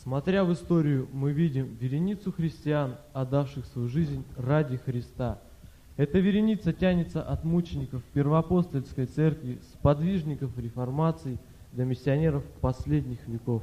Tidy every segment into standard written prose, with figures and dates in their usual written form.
Смотря в историю, мы видим вереницу христиан, отдавших свою жизнь ради Христа. Эта вереница тянется от мучеников Первоапостольской церкви, сподвижников реформации до миссионеров последних веков.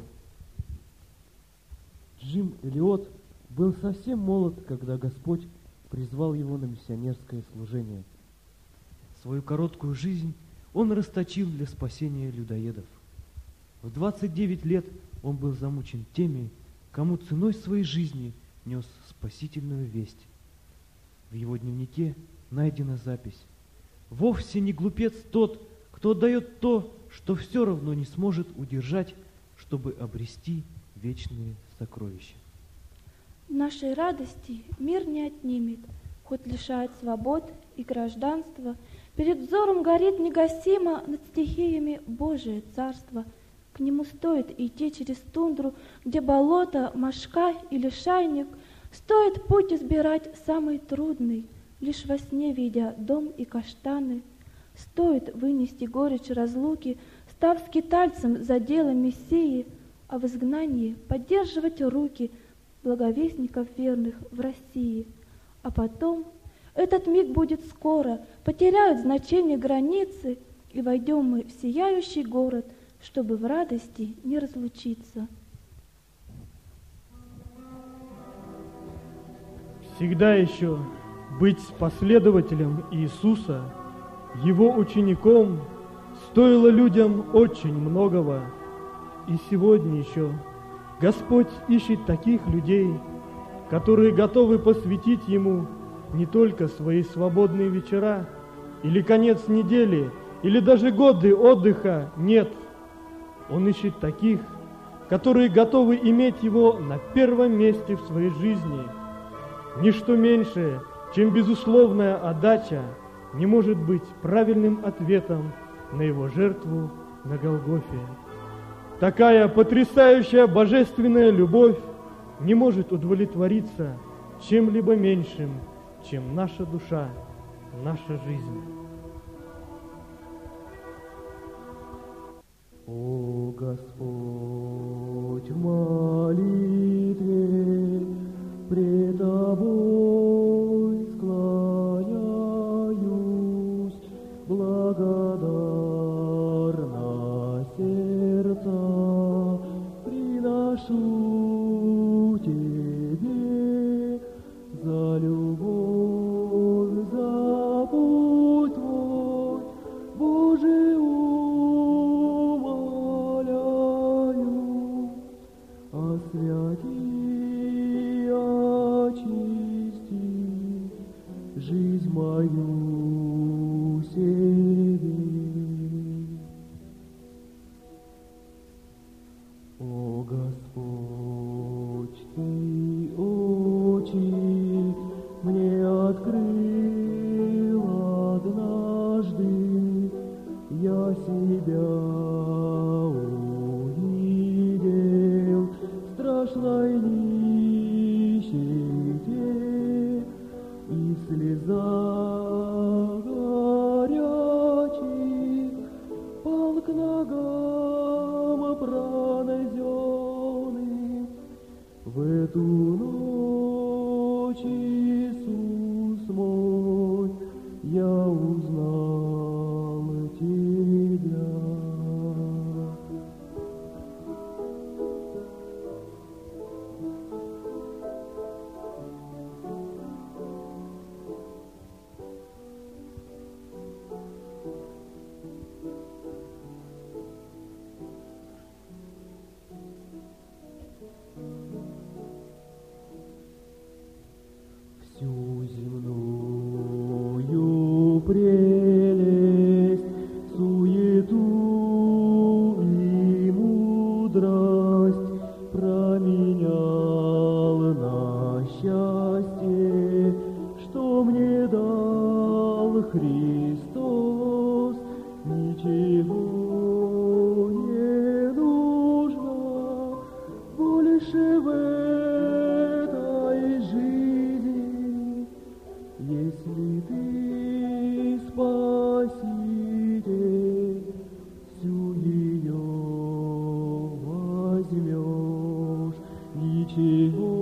Джим Эллиот был совсем молод, когда Господь призвал его на миссионерское служение. Свою короткую жизнь он расточил для спасения людоедов. В 29 лет он был замучен теми, кому ценой своей жизни нес спасительную весть. В его дневнике найдена запись: «Вовсе не глупец тот, кто отдает то, что все равно не сможет удержать, чтобы обрести вечные сокровища». Нашей радости мир не отнимет, хоть лишает свобод и гражданства. Перед взором горит негасимо над стихиями Божие царство. К нему стоит идти через тундру, где болото, мошка или шайник. Стоит путь избирать самый трудный, лишь во сне видя дом и каштаны. Стоит вынести горечь разлуки, став скитальцем за делом Мессии, а в изгнании поддерживать руки благовестников верных в России. А потом этот миг будет скоро, потеряют значение границы, и войдем мы в сияющий город, чтобы в радости не разлучиться. Всегда еще быть последователем Иисуса, Его учеником, стоило людям очень многого. И сегодня еще Господь ищет таких людей, которые готовы посвятить Ему не только свои свободные вечера, или конец недели, или даже годы отдыха, нет. Он ищет таких, которые готовы иметь Его на первом месте в своей жизни. Ничто меньше, чем безусловная отдача, не может быть правильным ответом на Его жертву на Голгофе. Такая потрясающая божественная любовь не может удовлетвориться чем-либо меньшим, чем наша душа, наша жизнь. О Господь, в молитве пред Тобой склоняюсь, благодарно сердца приношу Тебе за любовь, за путь Твой, Боже, умоляю, освяти, очисти жизнь мою себе. О Господь, Ты очи мне открыл однажды, я себя увидел в страшной нищете и в слезах горячих пал к ногам пронзенным. В эту ночь, Иисус мой, я узнал Тебя. Всю земную прелесть, суету и мудрость променял на счастье, что мне дал Христос. Ничего не нужно больше в этой жизни, если Ты, Спаситель, всю ее возьмешь. ничего